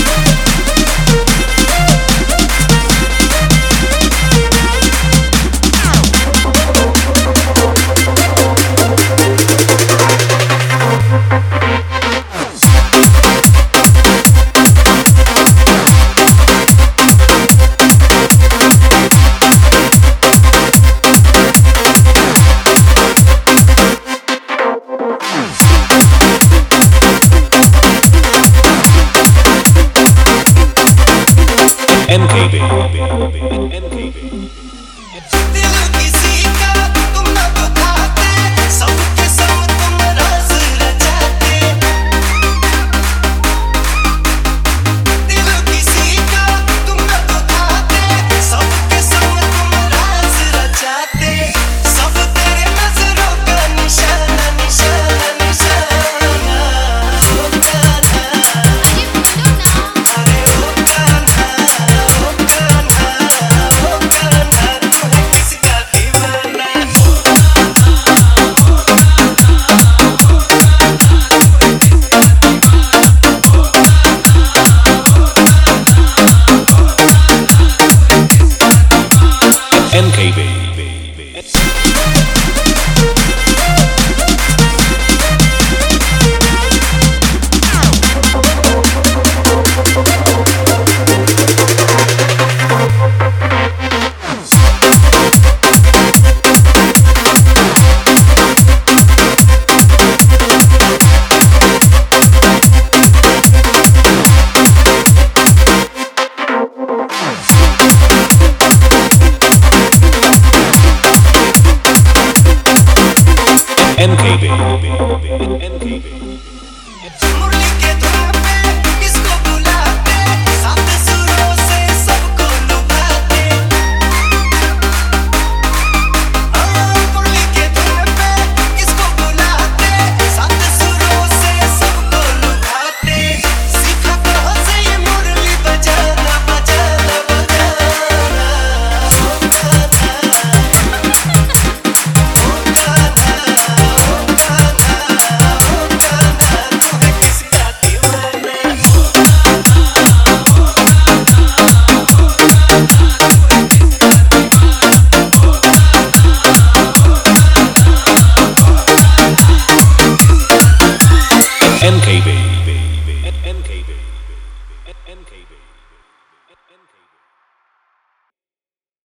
NKB. दिल किसी का तुम न दुखाते, सबके सब तुम राज रचाते। दिल किसी का तुम न दुखाते, सबके सब तुम राज रचाते। सब तेरे नजरों का निशाना निशाना निशाना। ओ कान्हा, अरे ओ कान्हा, ओ कान्हा, ओ कान्हा, तू है किसका दीवाना। NKB. मुरली के धुन पे किसको बुलाते, सात सुरों से सबको लुभाते। मुरली के धुन पे किसको बुलाते, सात सुरों से सबको लुभाते। सीखा कहाँ से ये मुरली बजाना बजाना बजाना। ओ कान्हा, ओ कान्हा, ओ कान्हा, ओ कान्हा, तू है किसका दीवाना। NKB. NKB. NKB. NKB.